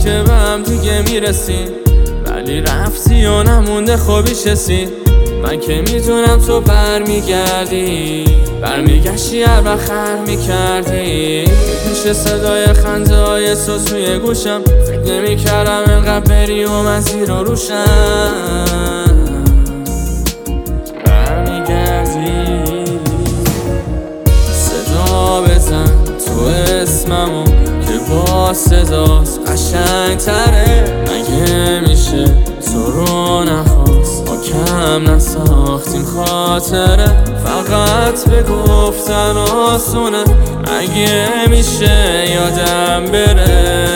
که به هم دیگه میرسیم، ولی رفتی و نمونده خوبیش حسی. من که میدونم تو برمیگشتی هر وقت خر میکردی. میشه صدای خنده های تو توی گوشم، فکر نمیکردم انقدر بری و من زیر و روشم. برمیگردی صدا بزن تو اسممو که با صداست قشنگ تره. مگه میشه تو رو نخواست ما کم نساختیم خاطره. فقط به گفتن آسونه، مگه میشه یادم بره.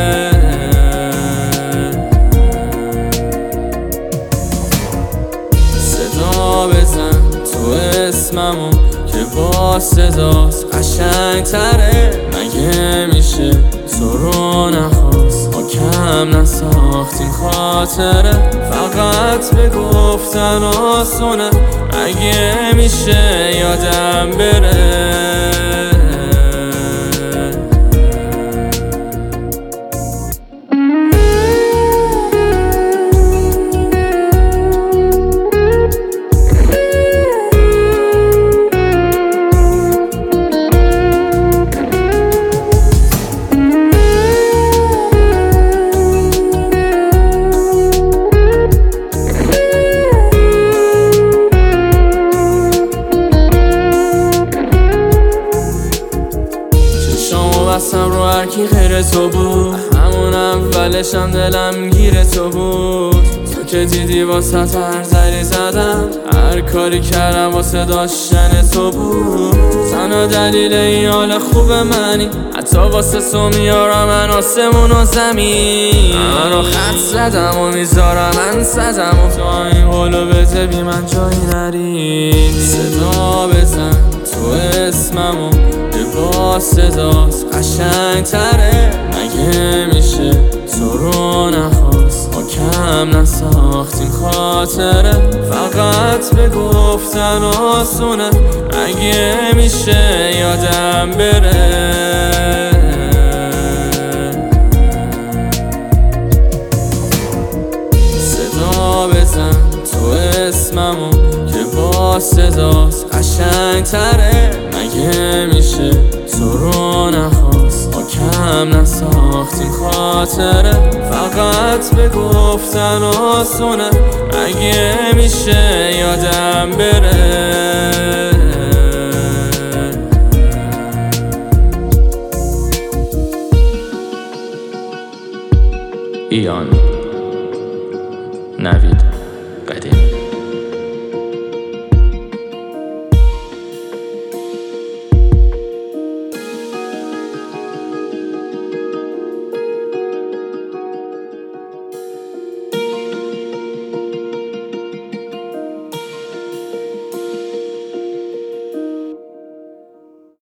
صدا بزن تو اسممو که با صداست قشنگ تره. مگه میشه تو رو نخواست ما کم نساختیم خاطره. فقط به گفتن آسونه، مگه میشه یادم بره. بستم رو هرکی غیر تو بود، همون اولشم دلم گیر تو بود. تو که دیدی واسه هر زری زدم، هر کاری کردم واسه داشتن تو بود. تنها دلیل این حال خوب منی، حتی واسه تو میارم من آسمون و زمین. من رو خط زدم و میذارم من صدم و تو این حالو بده بی من جایی نری. صدا بزن تو اسممو که با صداست قشنگ تره. مگه میشه تو رو نخواست ما کم نساختیم خاطره. فقط به گفتن آسونه، مگه میشه یادم بره. صدا بزن تو اسممو که با صداست قشنگ تره. مگه میشه تو رو نخواست ما کم نساختیم خاطره. فقط به گفتن آسونه، مگه میشه یادم بره. ایان نوید قدیم.